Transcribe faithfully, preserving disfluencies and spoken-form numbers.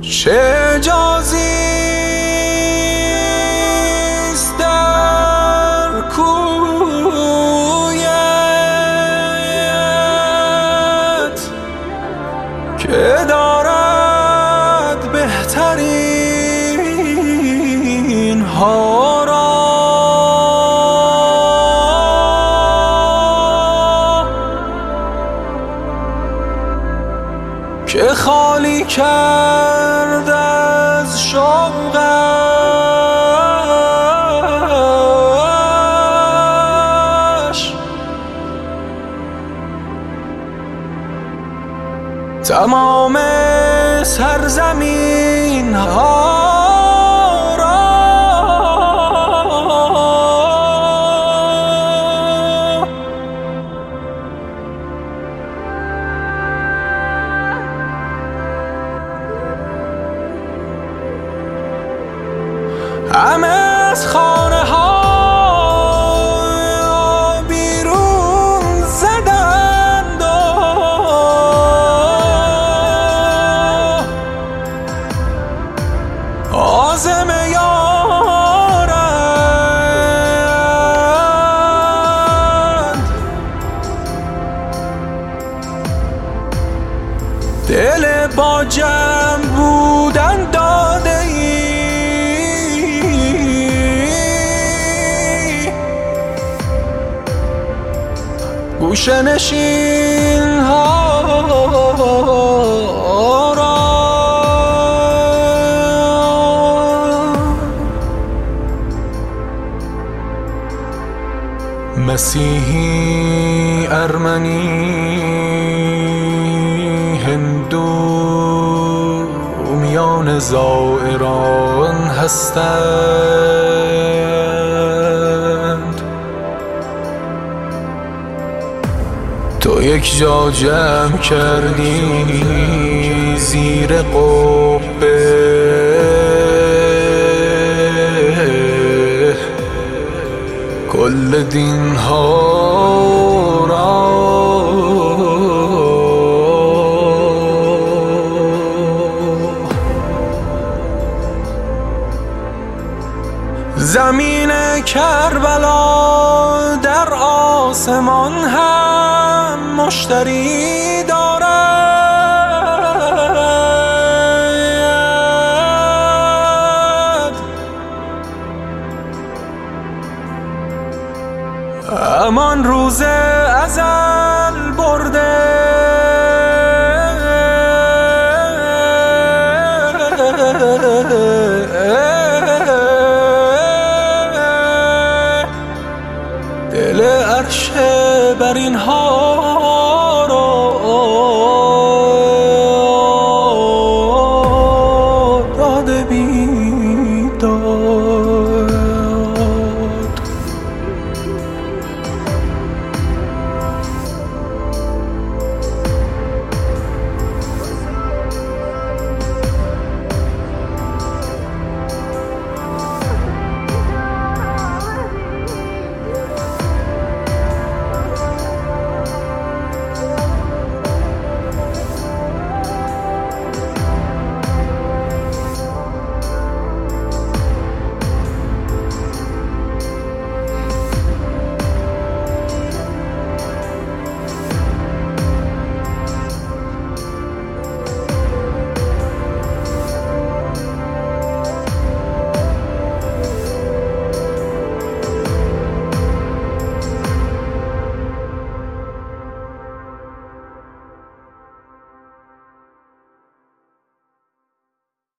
چه جازیست در کویت که دارد بهترین ها را، که خالی کرد از شوقش تمام سرزمین ها را. همه از خانه ها بیرون زدند و عازم یارند، دل با جمع بودن داده ای گوشه نشین ها را. مسیحی، ارمنی، هندو میان زائران هستند، تو یک جا جمع کردی زیر قبه، کل دین ها را. زمین کربلا در آسمان هم مشتری دارد، همان روز ازل برده دل عرش بر این ها